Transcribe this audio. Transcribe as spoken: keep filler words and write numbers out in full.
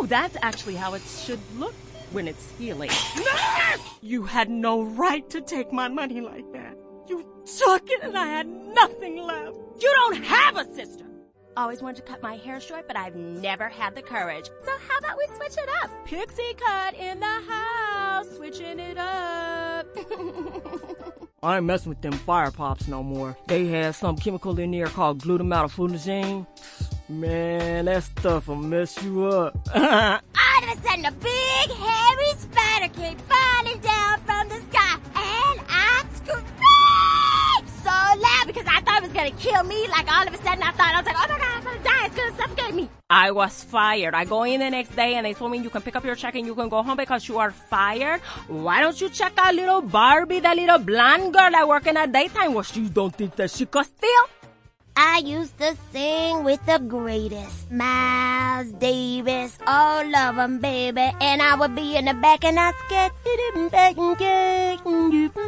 That's actually how it should look when it's healing. You had no right to take my money like that. You took it and I had nothing left. You don't have a sister. Always wanted to cut my hair short, but I've never had the courage. So how about we switch it up? Pixie cut in the house, switching it up. I ain't messing with them fire pops no more. They had some chemical in there called glutamate. Man, that stuff will mess you up. All of a sudden, a big, hairy spider came falling down from the sky, and I screamed so loud because I thought it was going to kill me. Like, all of a sudden, I thought, I was like, oh my God, I'm going to die. It's going to suffocate me. I was fired. I go in the next day, and they told me you can pick up your check and you can go home because you are fired. Why don't you check out little Barbie, the little blonde girl that work in the daytime? Well, you don't think that she could steal? I used to sing with the greatest. Miles Davis, all of them, baby. And I would be in the back and I scared.